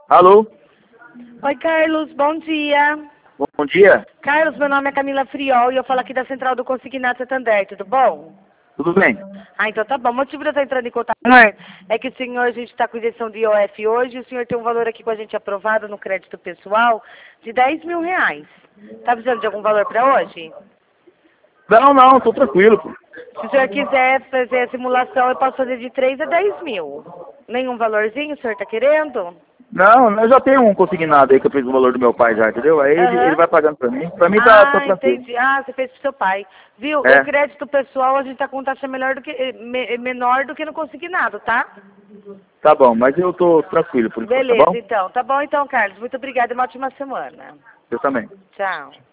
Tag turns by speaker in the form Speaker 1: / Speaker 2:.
Speaker 1: Alô?
Speaker 2: Oi, Carlos, bom dia.
Speaker 1: Bom dia.
Speaker 2: Carlos, meu nome é Camila Friol e eu falo aqui da Central do Consignado Santander, tudo bom?
Speaker 1: Tudo bem?
Speaker 2: Ah, então tá bom. O motivo de eu estar entrando em contato é que o senhor, a gente está com isenção de IOF hoje e o senhor tem um valor aqui com a gente aprovado no crédito pessoal de R$ 10.000. Tá precisando de algum valor para hoje?
Speaker 1: Não, tô tranquilo, pô.
Speaker 2: Se o senhor quiser fazer a simulação, eu posso fazer de 3 a 10 mil. Nenhum valorzinho o senhor tá querendo?
Speaker 1: Não, eu já tenho um consignado aí que eu fiz o valor do meu pai já, entendeu? Aí ele vai pagando pra mim. Pra mim tá tranquilo.
Speaker 2: Entendi. Ah, você fez pro seu pai. Viu?
Speaker 1: É,
Speaker 2: O crédito pessoal a gente tá com taxa melhor do que, menor do que no consignado, tá?
Speaker 1: tá bom, mas eu tô tranquilo por enquanto, tá
Speaker 2: Beleza,
Speaker 1: bom?
Speaker 2: então. Tá bom então, Carlos. Muito obrigada e uma ótima semana.
Speaker 1: Eu também.
Speaker 2: Tchau.